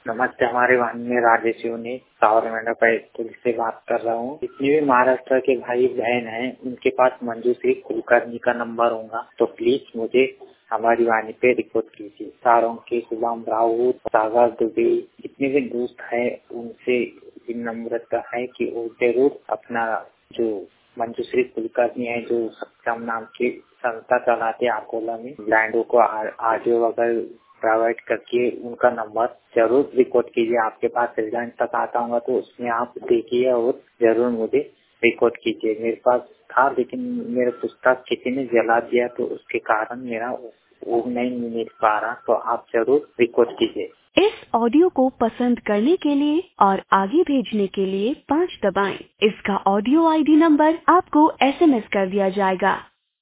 नमस्ते, हमारे वाहिनी में राजेश ने सावरमेंढा स्कूल से बात कर रहा हूँ। जितने भी महाराष्ट्र के भाई बहन हैं, उनके पास मंजूश्री कुलकर्णी का नंबर होगा, तो प्लीज मुझे हमारी वाहिनी पे रिपोर्ट कीजिए। सारों के शुभम राउत, सागर दुबे, जितने भी दोस्त हैं, उनसे विनम्रता है कि वो जरूर अपना जो मंजूश्री कुलकर्णी है, जो सक्षम नाम की संस्था चलाते अकोला में, ब्लाइंडों को ऑडियो वगैरह प्रोवाइड करके उनका नंबर जरूर रिकॉर्ड कीजिए। आपके पास रिजल्ट तक आता होगा तो उसमें आप देखिए और जरूर मुझे रिकॉर्ड कीजिए। मेरे पास था, लेकिन मेरा पुस्तक किसी ने जला दिया, तो उसके कारण मेरा वो नहीं मिल पा रहा, तो आप जरूर रिकॉर्ड कीजिए। इस ऑडियो को पसंद करने के लिए और आगे भेजने के लिए 5 दबाएं। इसका ऑडियो आईडी नंबर आपको SMS कर दिया जाएगा।